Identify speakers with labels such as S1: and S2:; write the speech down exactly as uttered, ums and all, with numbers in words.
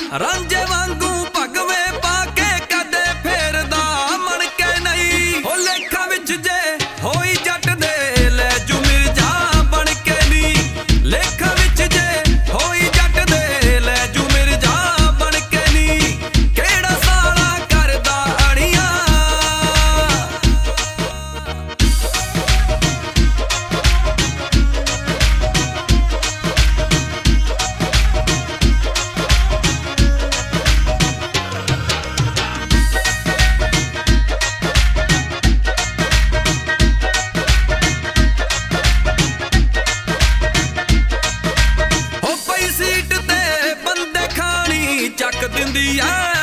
S1: ਰਾਂਝੇ ਵਾਂਗੂ ਭਗਵੇ ਪਾ ਕੇ ਕਦੇ ਫੇਰਦਾ ਮਣ ਕੇ ਨਹੀਂ। ਉਹ ਲੇਖਾਂ ਵਿੱਚ ਜੇ ਹੋਈ ਜੱਟ ਦੇ ਲੈ ਜੂ ਮਿਰਜ਼ਾ ਬਣ ਕੇ ਨੀ। ਲੇਖਾਂ ਵਿੱਚ ਜੇ ਹੋਈ ਜੱਟ ਦੇ ਲੈ ਜੂ ਮਿਰਜ਼ਾ ਬਣ ਕੇ ਨੀ। ਕਿਹੜਾ ਸਾਲਾ ਕਰਦਾ ਅੜੀਆਂ ਚੱਕ ਦਿੰਦੀ ਐ